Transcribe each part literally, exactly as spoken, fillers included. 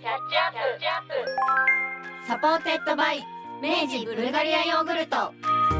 サポーテッドバイ明治ブルガリアヨーグルト。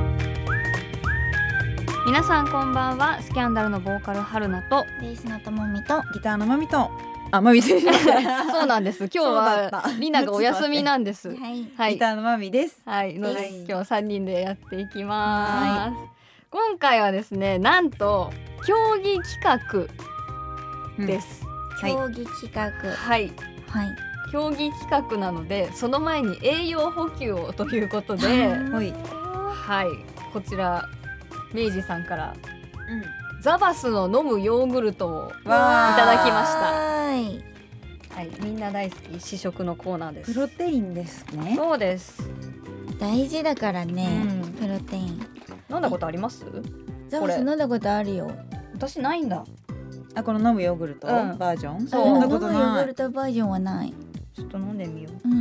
皆さんこんばんは。スキャンダルのボーカル春菜とベースのともみとギターのまみとあまみですそうなんです。今日はリナがお休みなんです。 はいはい、 ギターのまみです。 はいので、 はい、 今日さんにんでやっていきます。今回はですね、なんと競技企画です。 はい競技企画、 はい、 はい競技企画なので、その前に栄養補給をということで、 はいはい、こちら明治さんからザバスの飲むヨーグルトをいただきました。 はい、 はい、みんな大好き試食のコーナーです。 プロテインですね。 そうです。 大事だからね、 うんプロテイン。 飲んだことあります？ ザバス飲んだことあるよ。 私ないんだ。 あ、この飲むヨーグルト、 うん、 バージョン。 そう飲んだこと飲むヨーない。 グルトバージョンはない。 ちょっと飲んでみよう。 うん、 うん、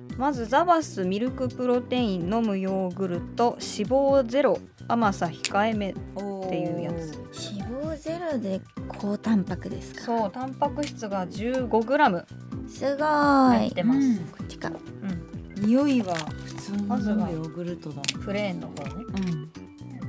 まずザバスミルクプロテイン飲むヨーグルト、脂肪ゼロ、甘さ控えめっていうやつ。 脂肪ゼロで高タンパクですか？ そう、タンパク質が じゅうごグラムすごい入ってます。 うん、 こっちか。 うん、 匂いは普通の飲むヨーグルトだ。 プレーンの方ね。 うん、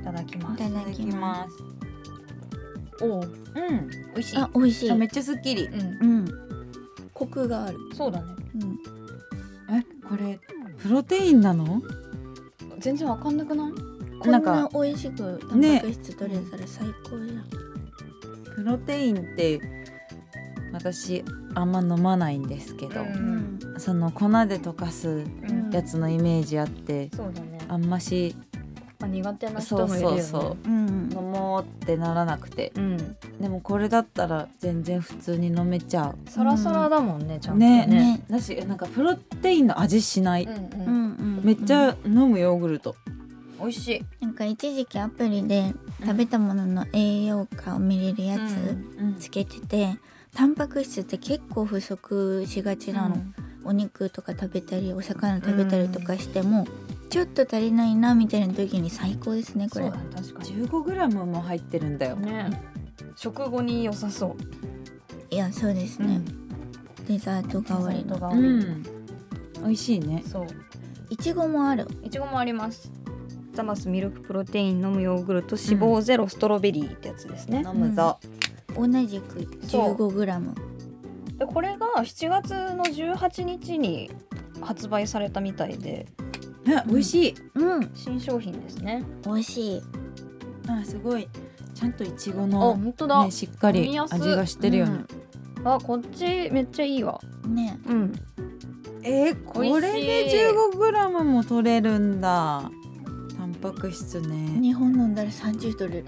いただきます。 いただきます。 おお、 うん、 美味しい。 あ、美味しい。 めっちゃすっきり。 うん、 うん、コクがある。 そうだね。 うん、 え、これプロテインなの？ 全然わかんなくない？ こんなんかな美味しくタンパク質取れたら最高じゃん。 プロテインって私あんま飲まないんですけど、 ううんん、 その粉で溶かすうんやつのイメージあって、 そうだね。 あんましまあ、苦手な人そうもいるよね。 そうそううん飲もうってならなくて、 うん、 でもこれだったら全然普通に飲めちゃサラサラだもんね、ちゃんとねね。 ね、 う。だしなんかプロテインの味しない、 うんうんうんうん、 めっちゃ飲むヨーグルト。 美味しい。 なんか一時期アプリで食べたものの栄養価を見れるやつうんつけてて、タンパク質って結構不足しがちなの、お肉とか食べたりお魚食べたりとかしても、ちょっと足りないなみたいな時に最高ですねこれ。 そうだね、確かに。 じゅうごグラム も入ってるんだよ。 ね、食後に良さそう。 いやそうですね、デザート代わりの。 うデザート代わりん、美味しいね。 そう、 いちごもある。 いちごもあります。ザバスミルクプロテイン飲むヨーグルト、脂肪ゼロ、ストロベリーってやつですね。 飲むぞ。 同じく じゅうごグラム。 でこれがしちがつのじゅうはちにちに発売されたみたいで、 あ、美味しい。 うん、 新商品ですね。 美味しい。 あ、すごい。ちゃんといちごあ、 の、 本当だ、 ね、しっかり飲みやすい味がしてるよね。 あ、こっちめっちゃいいわ。 ね、 うん、 えー、これで じゅうごグラム も取れるんだ。タンパク質ね。 日本飲んだらさんじゅう取れる。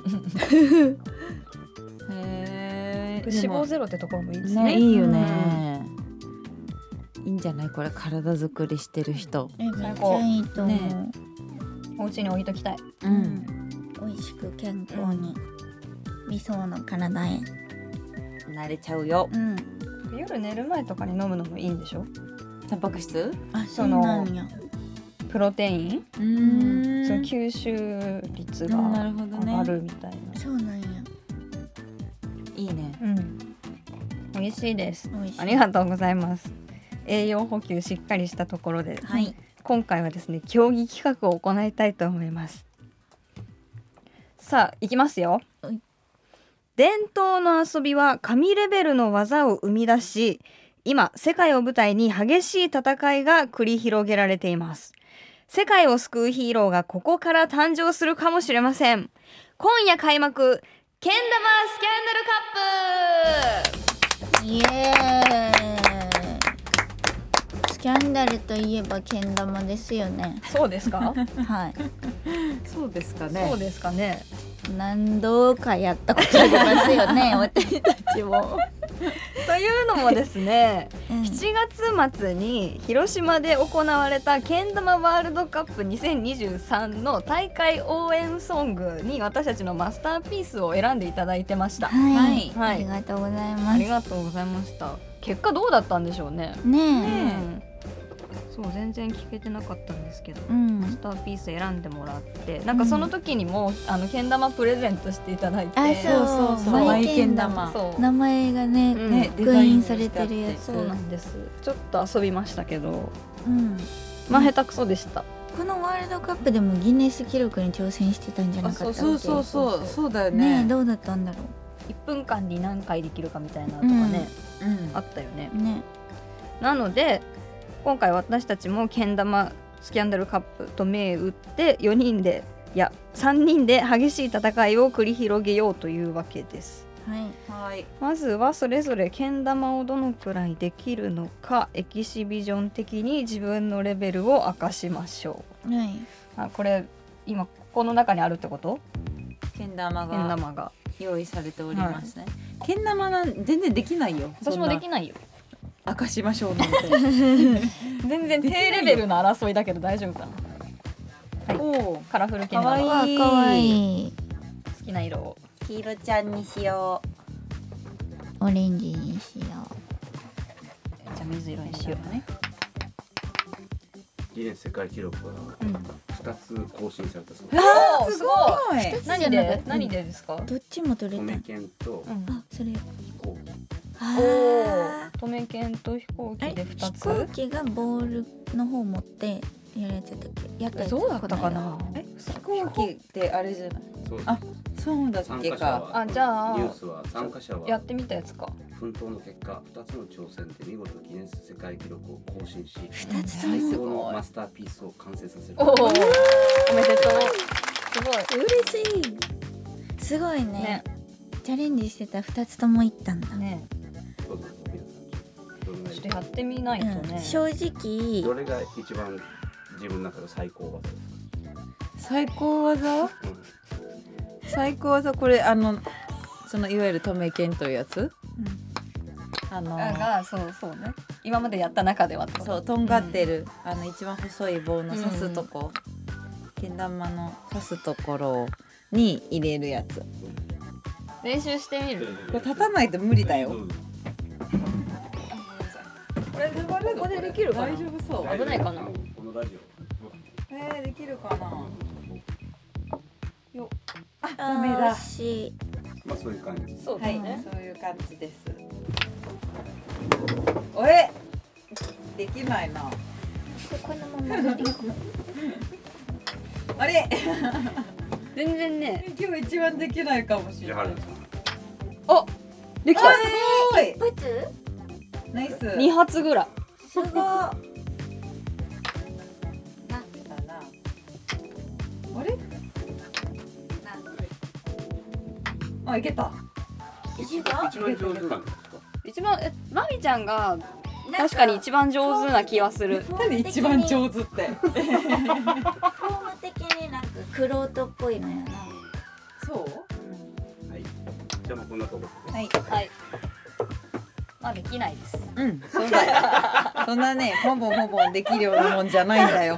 へー、 脂でも肪ゼロってところもいいですね。 ね、いいよね。いいんじゃないこれ、体作りしてる人。 え、めっちゃいいと思う。 ねお家に置いときたい。 う、 うんん、美味しく健康に、理想の体へ。 慣れちゃうよ。 うん、 夜寝る前とかに飲むのもいいんでしょ？ タンパク質？ あ、そうなんや。 プロテイン、 うーん。 その吸収率がうんなるほどね上がるみたいな。 そうなんや。 いいね。 うん、美味しいです。 美味しい。 ありがとうございます。栄養補給しっかりしたところで、 はい。 今回はですね、競技企画を行いたいと思います。さあ、いきますよ。 はい。 伝統の遊びは神レベルの技を生み出し、今世界を舞台に激しい戦いが繰り広げられています。世界を救うヒーローがここから誕生するかもしれません。今夜開幕、けん玉スキャンダルカップ。 イエーイ。スキャンダルといえばけん玉ですよね。 そうですか？ はい。 そうですかね。 そうですかね。 何度かやったことありますよね私たちも。 というのもですね、 うん、 しちがつ末に広島で行われたけん玉ワールドカップにせんにじゅうさんの大会応援ソングに私たちのマスターピースを選んでいただいてました。 はい、 はいありがとうございます。 ありがとうございました。結果どうだったんでしょうね。 ねえ、 うん、 そう全然聞けてなかったんですけど、 うんマスターピース選んでもらってなんかその時にも、あのけん玉プレゼントしていただいて、 あ、そうそうそうママイイけん玉けん玉そう名前がね、 うんね封印されてるやつ。 そうなんです。ちょっと遊びましたけどうん、 まあ下手くそでした。 このワールドカップでもギネス記録に挑戦してたんじゃなかったっけ？ そうそうそうそうだよね。 ねえ、どうだったんだろいっぷんかんに何回できるかみたいなとかね、 うんあったよね。 うね。 なので今回私たちもけん玉スキャンダルカップと銘打ってよにんでいやさんにんで激しい戦いを繰り広げようというわけです。 はい。 はい。 まずはそれぞれけん玉をどのくらいできるのかエキシビジョン的に自分のレベルを明かしましょはい。 う。あ、これ今ここの中にあるってこと？ けん玉けんが玉が用意されておりますね。けん玉なん全然できないよ。 私もできない。 ないよ。 明かしましょうなんて。 全然低レベルの争いだけど大丈夫かな。はい、 おお。 カラフルけんかわいい玉あ、かわいい。 好きな色を黄色ちゃんにしよオレンジにしよじゃあ水色にしようね。 ギネス世界記録がうんふたつ更新されたそうう。 です。 おーすごい。 い。 つ何でじゃなかった何でですか？ う。どっちも取れた。 米犬とうんあ、それ。 飛行機。 あおーお、留め剣と飛行機あれでふたつ。 飛行機がボールの方持ってやるやつだったっけ？やったやつ。 どうだったかな。 え、飛行機ってあれじゃない。 そうです。 あそうだっ参けか。 加者はあ、じゃあニュースは参加者はやってみたやつか。 奮闘の結果ふたつの挑戦で見事ギネス世界記録を更新し二つと最も。 高のマスターピースを完成させる。 おお、おめでとう。すご嬉しい。すごいい。 ねね。 チャレンジしてた二つともいったんだ。 ね。 どうぞ皆さんどれがちょっとやってみないとうん、 ね。 正直どれが一番自分の中で最高技です最高技？ か？ 最高技これあのそのいわゆる留め剣というやつ？あのあがそうそうね。今までやった中ではってこと。 そうとんがってる、あの一番細い棒の刺すとこ、けん玉の刺すところに入れるやつ。こ練習してみる。 れ立たないと無理だよ。 これここでできるかな大丈夫そう。 危ないかな。 このラジえー、できるかな。よああダメだ。 ー惜しい。 オ。まあそういう感じ。 はい、 そうだね。 そういう感じです。おえ、できないな。 このままでいい。 あれ、 全然ね。 今日一番できないかもしれないじゃあはる。さん。 あ、できた。 すごい。 一発？ ナイス。 二発ぐらい。 すごい。 あれ？あ、いけた。 一番一番上手なんですか？ 一番えマミちゃんが確かに一番上手な気はする。 何一番上手って。 フォーム的になんかクロートっぽいのやな。 そう？ はい。じゃあもうこんなところで。 はい。 はい。まあできないです。 うん、そうだよ。そんなね、ポンポンポンポンできるようなもんじゃないんだよ。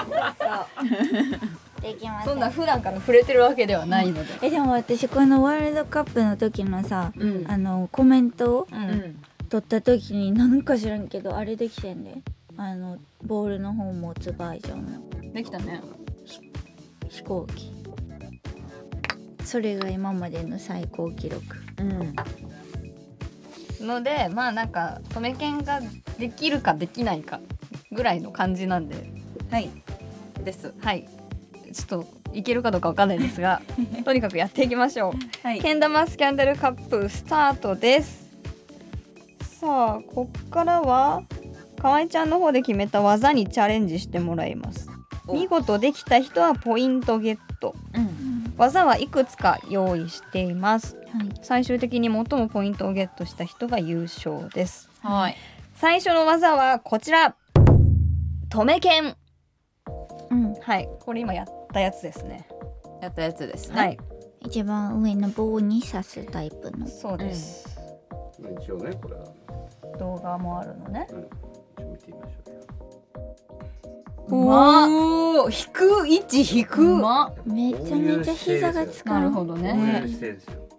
できません。 そんな普段から触れてるわけではないので。 え、でも私このワールドカップの時のさ、 うんあのコメントをう。 うんん。 取った時に何か知らんけどあれできてんで、あのボールの方持つバージョンのできたね。 飛行機。それが今までの最高記録。 うん。 のでまあなんか止め剣ができるかできないかぐらいの感じなんで、 はい。です。 はい。ちょっといけるかどうかわかんないですが、とにかくやっていきましょう。 はい。 けん玉スキャンダルカップスタートです。さあこっからは河合ちゃんの方で決めた技にチャレンジしてもらいます。 お見事できた人はポイントゲット。 うん。 技はいくつか用意しています。 はい。 最終的に最もポイントをゲットした人が優勝です。 はい。 最初の技はこちら、止め剣。 うん。 はい、これ今やったやつですね。 やったやつですね。 はい、 一番上の棒に刺すタイプの。 そうです。 一応ねこれは。 動画もあるのね。 うん。一応見てみましょうよ。 うまっ。 おお、引く位置引く。 うまっ。 めちゃめちゃ膝が使う。 なるほどこうね。 いう姿勢ですよ。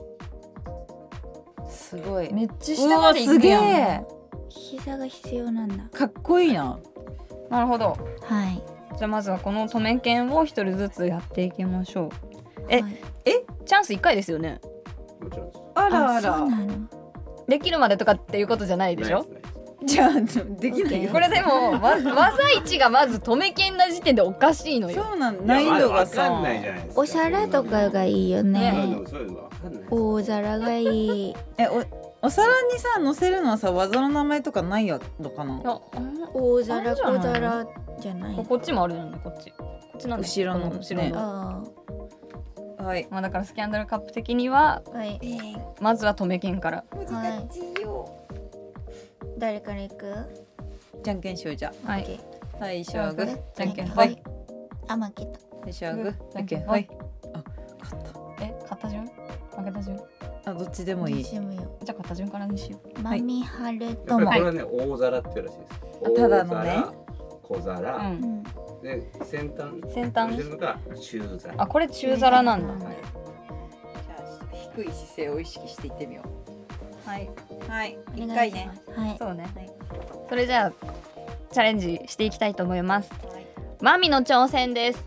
すごい。 めっちゃうわ下まで行すげくやん。 え。 膝が必要なんだ。 かっこいいな。 なるほど。 はいじゃあまずはこのとめけんを一人ずつやっていきましょう。えはいチャンスいっかいですよね。 もちろんです。 あらあら。 そうなのできるまでとかっていうことじゃないでしょ。 ないですじゃあできないよ。 これでもわ技いちがまずとめけんな時点でおかしいのよ。 そうなんない難易度がいやわかさん。ないじゃないですか。 お皿とかがいいよそういうねのそういうのわかんない。 大皿がいいえおお皿にさ乗せるのはさ技の名前とかないやのかな。 あ大皿あるじゃない小皿じゃないこっちもあるよね、こっち。こっちなんだ後ろのこ後ろの。 ねあはい。 まあだからスキャンダルカップ的にはあはいまずはとめけんから。 難しいよ誰から行くじゃんけんしようじゃあ。 はい。 最初はグー、じゃんけんははいい。 あ負けた最初はグー、じゃんけんははいい。あ、勝っえ、勝った順？負けた順？ た。あ、どっちでもいい。 私もよじゃあ勝った順からにしよう。 マミハルやっトもぱりこれはね大皿っていうらしいです。 あただのね大皿、小皿、 うん。 うんで先端先端置いてるのが中皿。 あ、これ中皿なんだ。 じゃあ低い姿勢を意識していってみよはい。 う。はい。 お願い一回ね。 しますはいそうね。 はいそれじゃあチャレンジしていきたいと思います。マミの挑戦です。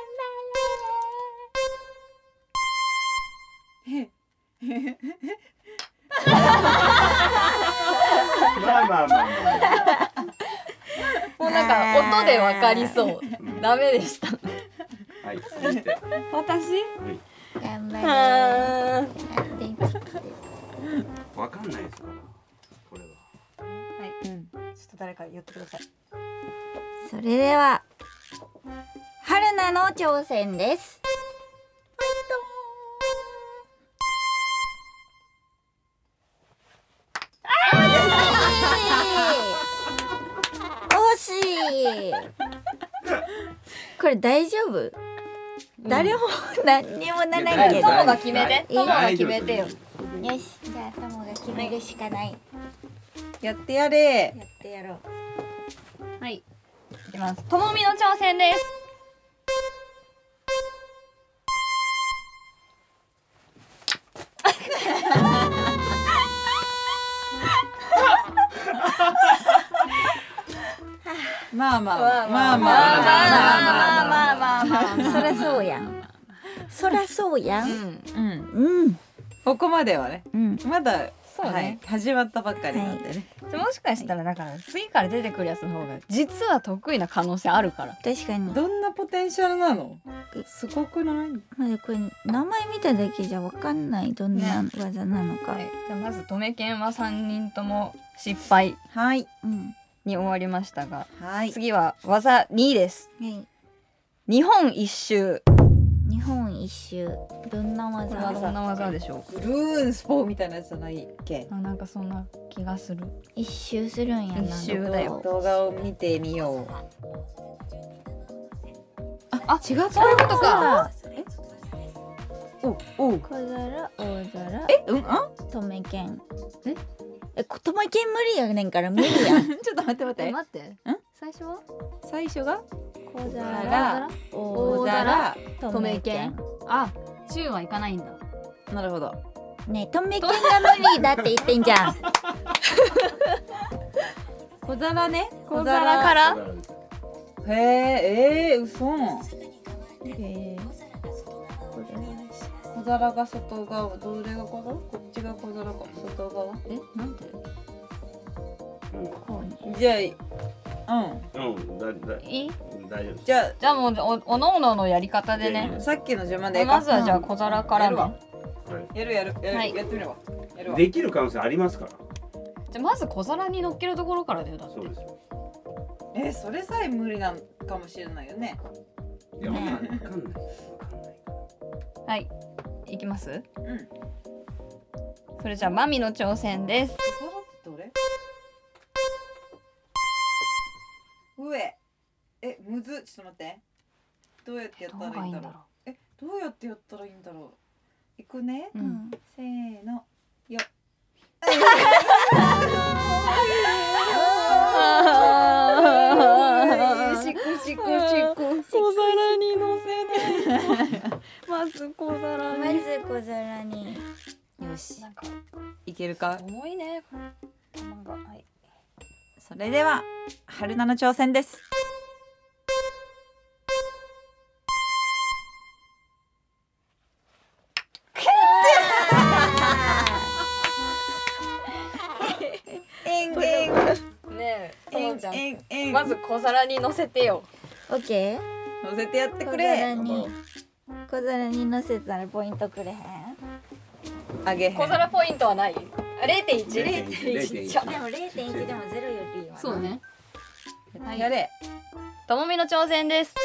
まあまあまあまあ。 もうなんか音でわかりそう。ダメでした。 はい。続いて。 私？ はい頑張れあやってみてわかんないですから。これは。 はい。 うん。 ちょっと誰か言ってください。 それでは春菜の挑戦です惜しいこれ大丈夫、誰も何にもならんけどトモが決めて。トモが決めてよ。 よしじゃあトモが決めるしかないやってやれ。 やってやろうはい。いきます。ともみの挑戦です。 まあまあまあまあまあまあまあまあまあまあまあまあ。 そらそうやんそらそうやんうん。 うん。 うんここまではね。 うんまだそうねはい始まったばっかりなんでね。 じゃあもしかしたらだから次から出てくるやつの方が実は得意な可能性あるから。 確かにどんなポテンシャルなの？すごくない？ まだこれ名前見ただけじゃわかんないどんな技なのか、 はい。じゃあまずとめけんはさんにんとも失敗はいうんに終わりましたが、 はい。 次は技にです。 はい日本一周。 日本一周どんなこれは技どんな技でしょう。 ブルーンスポーみたいなやつじゃないっけ？ あ、なんかそんな気がする。 一周するんやな一周だよ動画を見てみよう。 あ、違う、そういうことか。 おお。 小皿大皿えうんあ？ とめけんええとめけん無理やねんから無理やんちょっと待って待って。 待って。 ん最初は最初が小皿大大皿。 とめけんあ、中はいかないんだ。 なるほど。 ねえとめけんが無理だって言ってんじゃん小皿ね。 小皿から。 へええー、嘘。 へえ小皿が外側、どれが小皿？こっちが小皿か外側。 え、なんで？ こうねじゃあ、うん。 うん、だだいい？ 大丈夫です。 じゃじゃあもうおおのおののやり方でね。 あさっきの順番でええか。 まずはじゃあ小皿からね。 やるわはいやるやるやる、 はいやってみれば。やるわ。 できる可能性ありますから。 じゃあまず小皿に乗っけるところからだよだって。 そうですよ。 えー、それさえ無理なのかもしれないよね。 いや、わかんない。わかんない。わかんない。 はい。いきます？ うん。 それじゃあマミの挑戦です。 小皿ってどれ？上。え、むずっ。ちょっと待って。どうやってやったらいいんだろう。え、どうやってやったらいいんだろう。いくね。 う。 うんんせーの。よ。 しくしくしく。小皿に乗せない。まず小皿まに。 ず小皿によし。 なんかいけるか。 重いね。玉が。はい。 それでは春菜の挑戦です。 えんえんまず小皿に乗せてよ。 オッケー。 乗せてやってく小れ。 皿に小皿に乗せたらポイントくれへん。 あげへん。 小皿ポイントはない。あ、れいてんいち。 れいてんいちちゃでも れいてんいち でもゼロよりいいわな。 そうね。 はい、やれ。 ともみの挑戦です。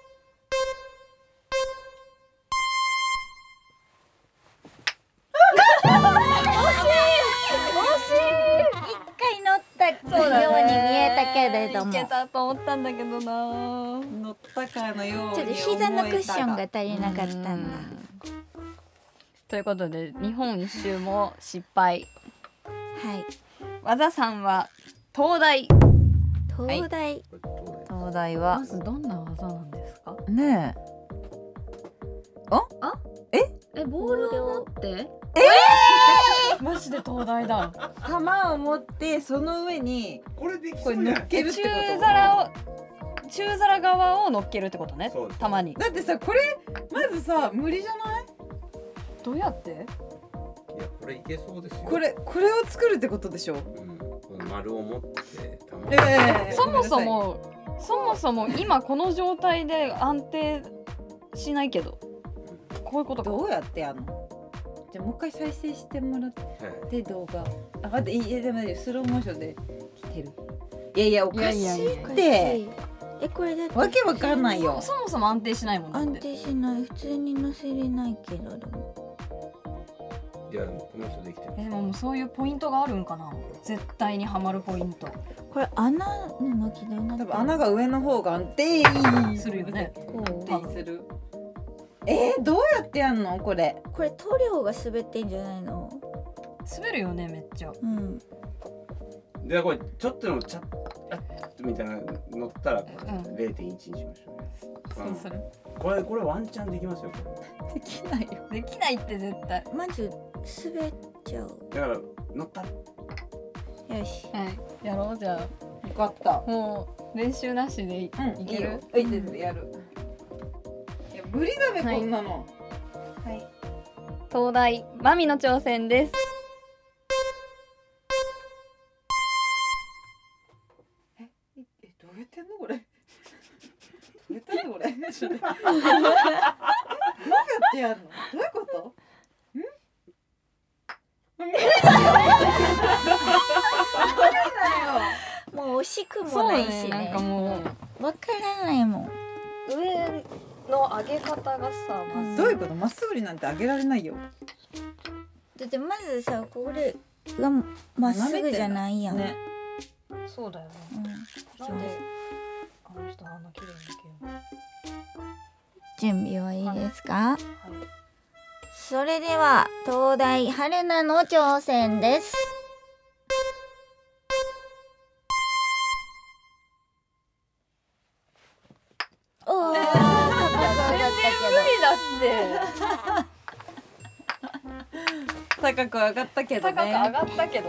一回乗ったそうだねように見えたけれども、 いけたと思ったんだけどな。 乗ったかのように思えたが。 ちょっと膝のクッションが足りなかったんだ。 ということで日本一周も失敗。 はい。 技さんは東大。 東大、 東大はまずどんな技なんですか？ ねえ、ボールを持ってマジで東大だ。 え、玉を持ってその上にこれできこれそうじゃない乗っけるって中こと。 皿を中皿側を乗っけるってことねそうです。 たまに。 だってさ、これまずさ無理じゃない？ どうやって？ いやこれいけそうですよ。 これこれを作るってことでしょ。 うん、この丸を持って玉をええそもそもそもそも今この状態で安定しないけど、こういうことか。 どうやってやんの？じゃあもう一回再生してもらっはいて動画。あ、待って、いやでもねスローモーションで来てる。いやいやおかしいやいやいやいって。 え、これだってわけわかんないよ。 そもそも安定しないもんだっ安て。 定しない。普通に乗せれないけど、でもいやこの人できてる。 えでももうそういうポイントがあるんかな。絶対にはまるポイントこれ穴の巻きでな多分穴が上の方が安定するよね。 こう安定する。えー、どうやってやんのこれ？ これ塗料が滑ってんじゃないの？ 滑るよねめっちゃ。 うん。 でこれちょっとでもチャッあっみたいな乗ったらこうんれ れいてんいち にしましょうね。 そうする。 これこれワンチャンできますよ。こできないよ。 できないって絶対。 まず滑っちゃう。 れだから乗った。 よし。 はい。やろうじゃよかった。 あ。もう練習なしでい,、 うん、 いける？ いいよ。いいですやる。いや無理だね、 はいこんなの。はい。 東大マミの挑戦です。 え、どうやってんのこれ？どうやってんのこれ？ちょっとどうやってやんの？どういうこと？ん？ もう惜しくもそうないしね。なんねか。もわからないもん。 う上の上げ方がさ、まずどういうこと？まっすぐになんて上げられないよ。 だってまずさ、これがまっすぐじゃないやん。 ね。 そうだよね。 うん。 なんであの人あんな綺麗にできるの？ 準備はいいですか？ はい。 それでは東大春菜の挑戦です。おー、高く上がった高く上がったけど高くね。 上がったけど。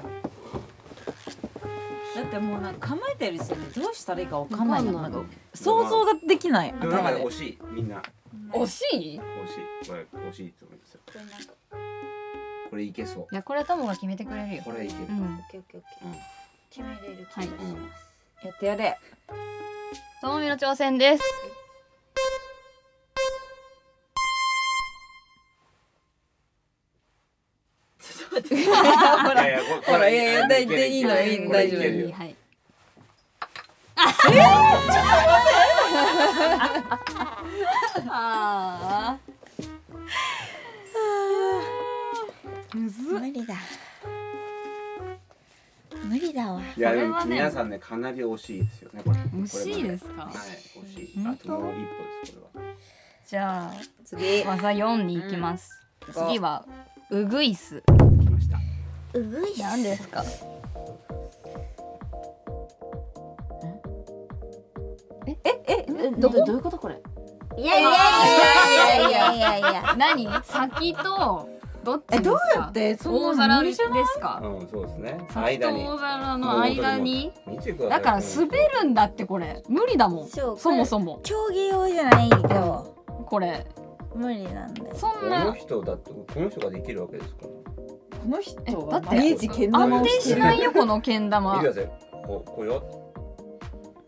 だってもうなんか構えてる時点でどうしたらいいかわかんないの。 わかんないなんか想像ができない。 でもなんか頭で惜。しいみんな惜しい？い惜しい。これ惜しいと思いますよ。 けど。これなんかこれいけそう。 やこれトモが決めてくれるよ。 これいける。 うん。 オッケーオッケーオッケー。決めれる気がします。 やってやれ。 ともみの挑戦です。 いやいやこれほらいやいや大いけるいいのいいのこれ大丈夫いけるよはい。ああ。 むずっ。 無理だ。無理だわ。 いやでもこれはね皆さんねかなり惜しいですよねこれ。 惜しいですかはい惜しい。 本あともう一歩ですこれは。 じゃあ次。 技よんに行きます。 うん次はウグイス。 来ました。 うぐいす。 何ですか？ ええどどういうことこれ？ いやいやいやいやいやいやいや。 何？先とどっちですか？ えどうやってそんなの大皿で無理じゃないすか？ うんそうですね。 先間にと大皿の間に。 見てください。 だから滑るんだってこれ無理だもん。 そうそもそも競技用じゃないよ。 これ無理なんだよ。 そんこのな人だってこの人ができるわけですから。 この人はえだって毎日けん玉安定をしてる。 しないよこのけん玉見てください。こうこうよ。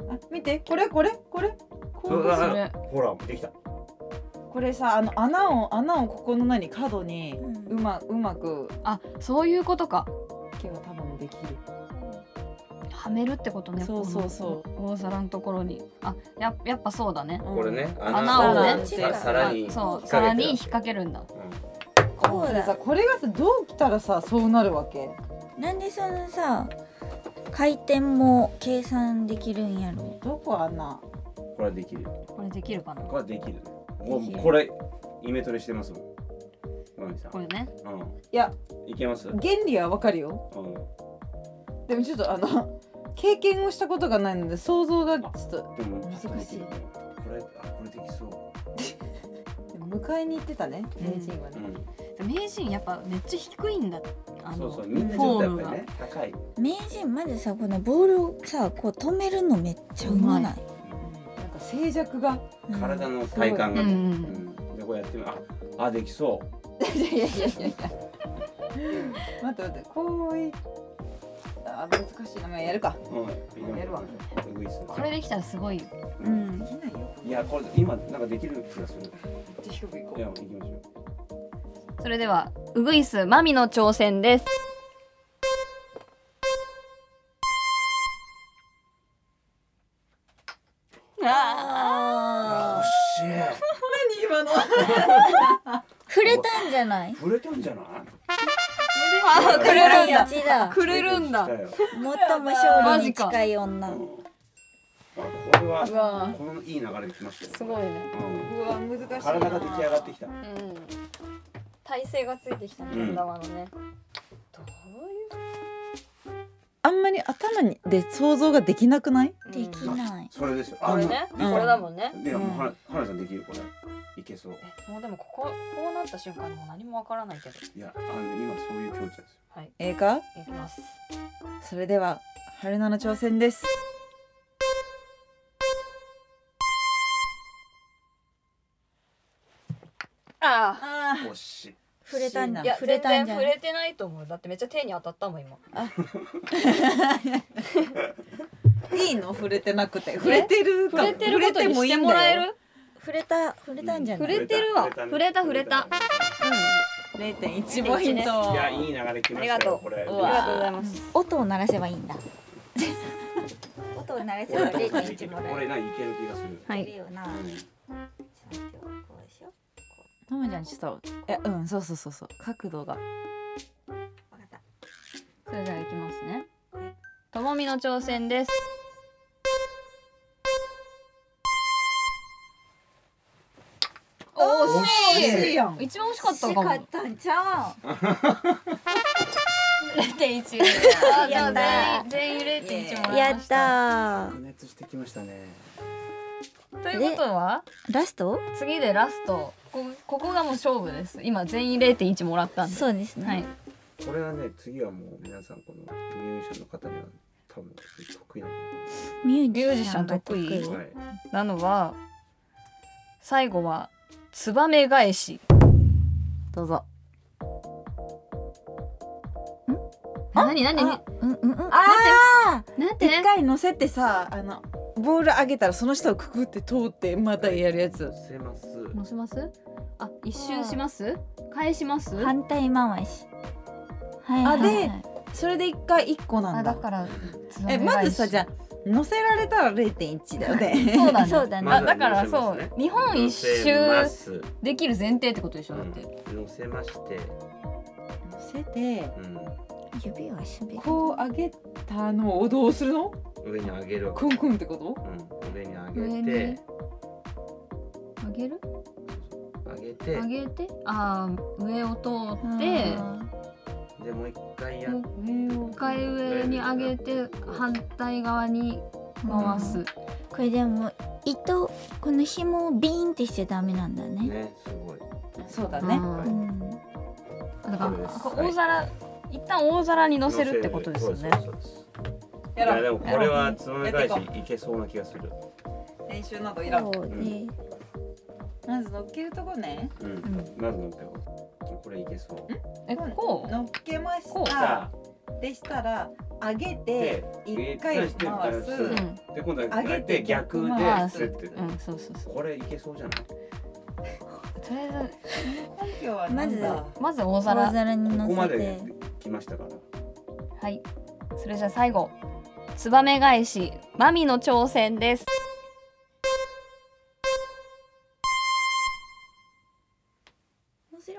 あ、見て、これこれこれこそうだそれほらできた。 これさ、あの穴を穴をここの何角にうんうまうまくあ、そういうことか。 毛が多分できる。 はめるってことね。 そうそうそうこの大皿のところに。あ、ややっぱそうだね。 これね、 穴をねさ皿にあそう、 引っ掛けて皿に引っ掛けるんだ。 こうだ。 これさ、これがさ、どう来たらさそうなるわけ？ なんでそのさ回転も計算できるんやろ。 どこ穴？ これはできるよ。 これできるかな。 これはできるね。もできるうこれイメトレしてますもん。マミさん。 これね。 うん。 いや、 いけます？うん。 原理はわかるよ。でもちょっとあの経験をしたことがないので想像がちょっとでも難しい。 これあこれできそう。 迎えに行ってたね、名人はね。 うん。 名人やっぱめっちゃ低いんだ。あのそうそう、みんなちょっとやっぱりね高い。 名人まずさこのボールをさこう止めるのめっちゃうまない。 なんか静寂が。 うん体の体幹がね。 うんうん。でこうやってみああできそいやいやいやいやいや。待って待って、こういあ難しいな、まあやるか。 う。うん。 やるわうぐいす。 これできたらすごいよ。 う。んできないよ。 いやこれ今なんかできる気がする。 めっちゃ低くいこいや行きましょう。 それではウグイスマミの挑戦です。 あ惜しい。 何今の？ ー触れたんじゃない。 触れたんじゃない？ あ、くれるんだ。 一だ。 くれるんだ。 来たよ最も勝利に近い女。 うんあこれはうわこのいい流れできましたよ。 すごいね。 うんうわ難しいな。 体が出来上がってきた。 うん。体勢がついてきたね、 うんけん玉のね。どあんまり頭にで想像ができなくない？ ういう。 できない。 それですよ。 これね。 あのこれだもんね。 いやもうはなさんできるこれいけそう。 もうでもこここうなった瞬間にもう何もわからないけど。 いやあの今そういう境地ですよ。 はい。 ええか？ いきます。 それでは春菜の挑戦です。 ああ惜しい。 触れたんいあ。いや触れ全然たんじゃない。 触れてないと思う。だってめっちゃ手に当たったもん今。 いいの？触れてなくて。触れてるか。 触れてることにしてもらえる？ 触れた触れたんじゃない。 触れてるわ触れた触れた。 零点一ポイント。 いやいい流れきましたありがとうよこれ。 うわありがとうございます。 音を鳴らせばいいんだ。音を鳴らせばこれ零点一もらえる。 これないける気がする。 はい。 いるよな。 うんちょっと待ってよこうでしょ。 ともちゃんちょっとえうんそうそうそうそう角度が。 わかった。 それではいきますね。ともみの挑戦です。お惜しいやん。 一番惜しかったかも。 惜しかったんちゃう。 零点一。あ、じゃあ全員全員零点一もらいやっました。 た白熱してきましたね。 ということはー。ラスト？ 次でラスト。こここがもう勝負です。今全員零点一もらったんで。 そうですね。 はい。 これはね次はもう皆さんこのミュージシャンの方には多分得意なんミュミュージシャン得意じゃないですか。はい。 なのは最後はツバメ返し。どうぞ。なになになあ、うんうんうん。 ああ。 なんて一回乗せてさあのボール上げたらその下をくくって通ってまたやるやつ。 乗せます。 乗せます？あ、一周します？返します？ 反対回し。はいはい、 あではい。 それで一回一個なんだ。 あ、だからえまずさじゃあ乗せられたら零点一だよね。 そうだね。 そうだねあ、だからそ乗せますねう。日本一乗せま周すできる前提ってことでしょ。だって。 うん乗せまして、 乗せてうん、 指は滑る。 こう上げたのをどうするの？ 上に上げるわけ。 クンクンってこと？ うん、上に上上にげて、 上げる？ 上げて、 上げて、あー、上を通って、 でもう一回やっ上を一回上に上げて反対側に回す。 これでも糸この紐をビーンってしちゃダメなんだね。 ね、すごい。 そうだね。 はいうん。 だからこれですこう大皿、一旦大皿に乗せるってことですよね。 そうですそうですいやろうやでもこれはつまみ返しやっていいけそうな気がする。 練習などいらん。 そうで、 まず乗っけるとこね。 うん、まず乗ってよ。これいけそう。 え、こう？ 乗っけましこうた。 さあでしたら上げてで一回回す。 うんで今度は上げて逆で回すスッて、 うんそうそうそうこれいけそうじゃない？ とりあえ今日はなんだ。 ずまず大大皿皿にここまで乗せて来ましたから。 はいそれじゃあ最後ツバメ返しマミの挑戦です。 面白い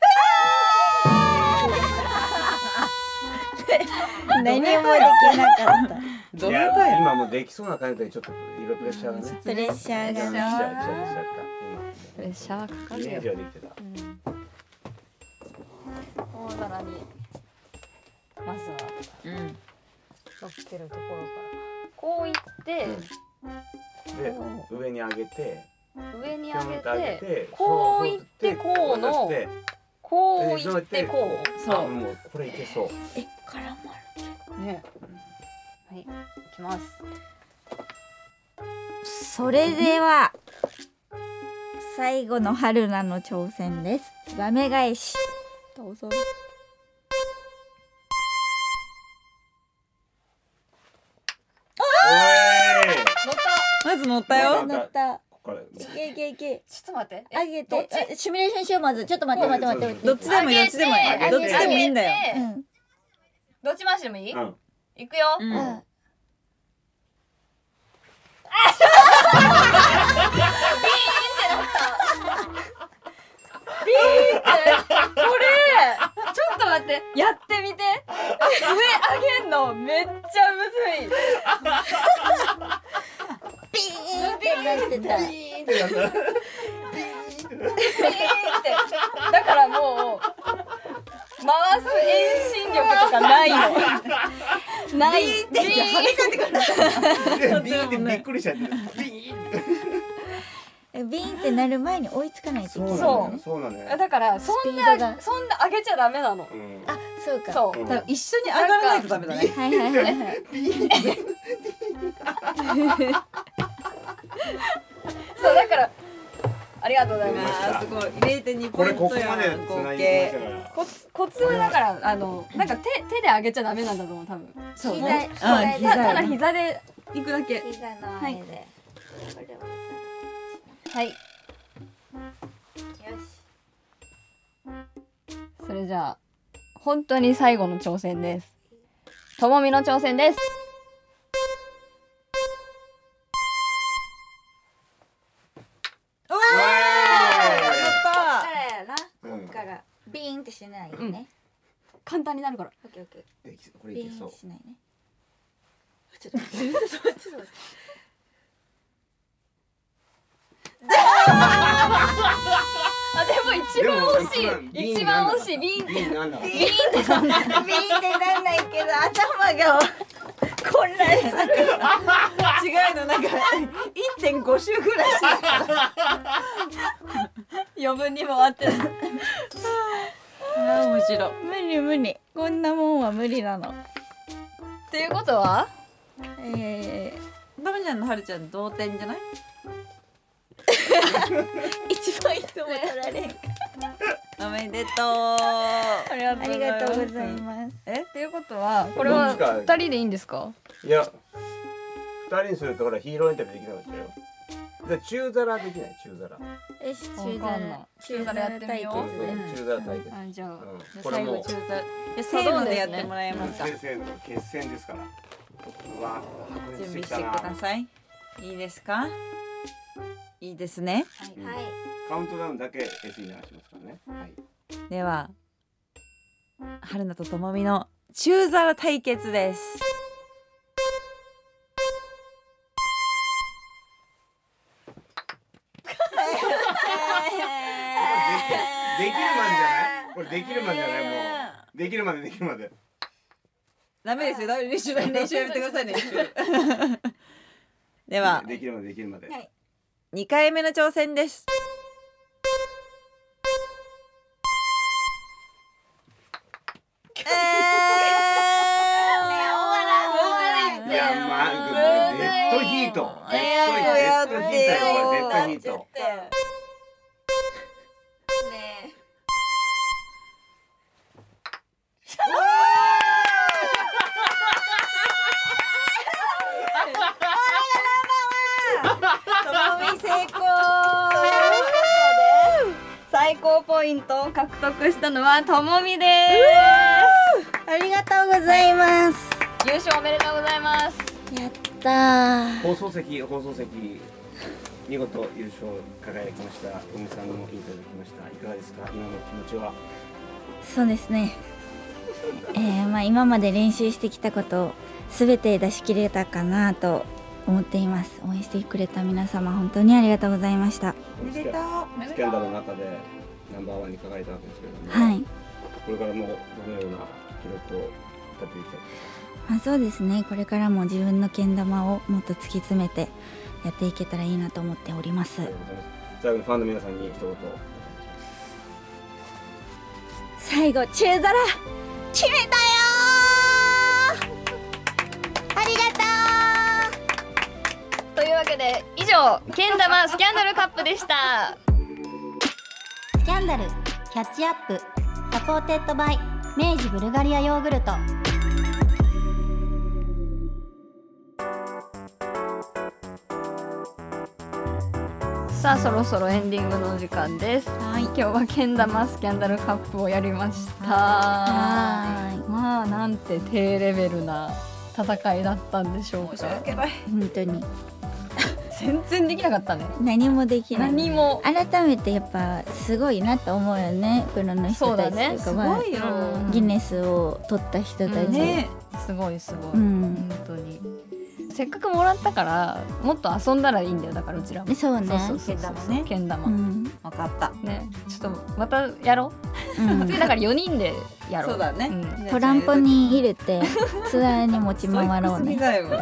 何もできなかったどいやれだよ。 今もうできそうな感じでちょっといろいろプレッシャーがね。 プレッシャーがねプレッシャー来ちゃった来ちゃったプレッシャーかか今イメーるよジはできてた。 うん大皿にまずはうん。 乗っけるところからこういって、 で上に上げて上にピョンと上げ上げててこういってこうのそうそうこういってこうあそもうこれいけそう。 え絡まるうねはいいきますそれでは最後の春菜の挑戦です。ツバメ返しどうぞ。 おいまず乗ったよ。 乗った。 ここからいけいけいけ。 ちょっと待って上げどってちあシミュレーションしようまず。ちょっと待って待って待って。 どっちでもいいどっちでもいい上げてどっちでもいいんだよ。 上げてうん。 どっち回しでもいい、 うんいくよ、 うんうんこれちょっと待ってやってみて上上げんのめっちゃむずいピーンってなってた。 ピーンってなったピーンってだからもう回す遠心力とかないのないビーンってビーンってびっくりしちゃってビーンってえビーンってなる前に追いつかないといけない。 そうなのよそうなのよだからそんスピーなドがそんな上げちゃダメなのうんあ、そうか。 そううん多分一緒に上がらないとダメだね。 はいはいはいはい。 そうだからありがとうございますあーすごい。れいてんにこれポイントやここまでん。 繋いで合計きましたからコツコツはだからあのなんか手手で上げちゃダメなんだと思う多分そう膝ね。 膝うんた膝ただ膝で行くだけ膝の上で。これをはいよし。 それじゃあ本当に最後の挑戦ですともみの挑戦ですうわうわーやったからやな。 うんこっからビーンってしないよね。 簡単になるからオッケーオッケー。 できそうこれビーンいけそうってしないね。ちょっと待ってちょっと待ってちょっと待って。 あでも一番惜しい一番惜しいビーンってビーンなんだビーンってなんないビーンってなんないけど頭が混乱する。 違うのなんか いってんご 周ぐらいして余分に回ってるあー面白い。 無理無理。こんなもんは無理なの。 っていうことはえダメちゃんのはるちゃん同点じゃない？ ー、一ポイントも取られん。 おめでとう。 ありがありがとうございます。 え？ っていうことはこれはどっちか二人でいいんですかいや二人にするとほらヒーローインタビューできなかったよじゃあ中皿できない中皿よし、 わ中かんない皿中皿やってみよう中皿対決で。 中皿対決あじゃあうんこれ最後もう中座。いやせーのでやってもらえますか？ 先生の決戦ですからうわ白準備して熱してきたなください。いいですか？いいですね。 はい。 カウントダウンだけ エス に流しますからねはいでは春菜とともみの中皿対決です。 できるまでじゃないこれできるまでじゃないもうできるまでできるまでダメですよ。ダメ練習練習やめてくださいね。練習ではできるまでできるまではいにかいめの挑戦です。えー、 いやまあデッドヒートデッドヒートやデッドヒートよこれデッドヒートねでポイントを獲得したのはともみです。 ありがとうございます。 優勝おめでとうございます。 やったー。 放送席放送席見事優勝輝きましたおみさんのインタビュー来ました。いかがですか今の気持ちは。 そうですね、えーまあ、今まで練習してきたことをすべて出し切れたかなと思っています。応援してくれた皆様本当にありがとうございました。 おめでとう。 スキャンダルの中でナンバーワンに輝いたわけですけれども、 はい、 これからもどのような記録を立てていきたいですか。 まあ、そうですね、これからも自分のけん玉をもっと突き詰めてやっていけたらいいなと思っております。 ありがとうございます。最後にファンの皆さんに一言。 最後中皿決めたよー。ありがとう。 というわけで以上けん玉スキャンダルカップでした。 スキャンダルキャッチアップサポーテッドバイ明治ブルガリアヨーグルト。 さあそろそろエンディングの時間です。はい、今日はけん玉スキャンダルカップをやりました。 はまあなんて低レベルな戦いだったんでしょうか。 申し訳ない。 本当に全然できなかったね。 何もできない。 何も改めてやっぱすごいなと思うよね、プロの人たちとかは、 そうだねすごいよ。 うんギネスを取った人たち、 ね。 すごいすごい、 うん本当にせっかくもらったからもっと遊んだらいいんだよ。だからうちらもそうね、 そうそうそうそうけん玉ねけん玉、 うんわかった。 ねちょっとまたやろうう、次だからよにんでやろう。 そうだね。 んトランポに入れてツアーに持ち回ろうね。 だよ。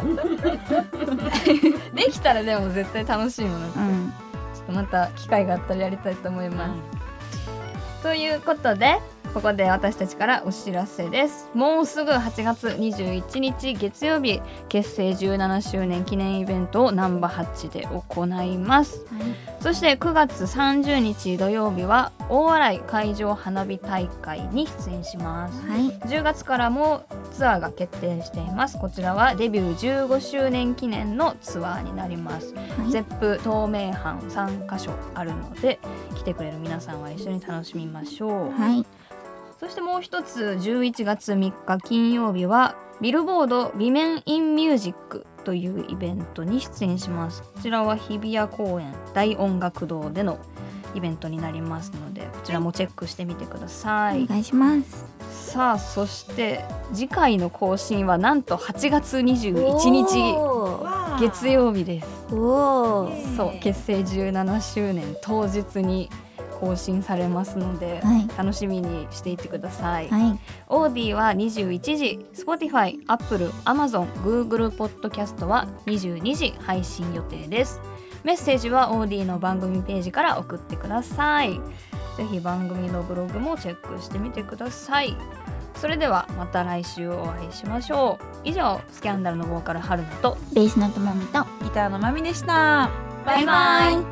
できたらでも絶対楽しいもの、ちょうん、 っとまた機会があったらやりたいと思います、ということでここで私たちからお知らせです。もうすぐはちがつにじゅういちにち月曜日結成じゅうななしゅうねん記念イベントをナンバハッチで行います、そしてくがつさんじゅうにち土曜日は大洗海上花火大会に出演します、 はい、 じゅうがつからもツアーが決定しています。こちらはデビューじゅうごしゅうねん記念のツアーになります、 はいゼップ透明版さんかしょあるので来てくれる皆さんは一緒に楽しみましょう、 はい、 そしてもう一つじゅういちがつみっか金曜日はビルボード Women in Music というイベントに出演します。こちらは日比谷公園大音楽堂でのイベントになりますのでこちらもチェックしてみてください、 お願いします。 さあそして次回の更新はなんとはちがつにじゅういちにちおー月曜日です。 おー、 そう結成じゅうななしゅうねん当日に更新されますので、 はい楽しみにしていてください、 はい、 オーディはにじゅういちじ Spotify、Apple、Amazon、Google ポッドキャストはにじゅうにじ配信予定です。メッセージはオーディの番組ページから送ってください。ぜひ番組のブログもチェックしてみてください。それではまた来週お会いしましょう。以上スキャンダルのボーカル春菜とベースのともみとギターのまみでした。 バイバイ。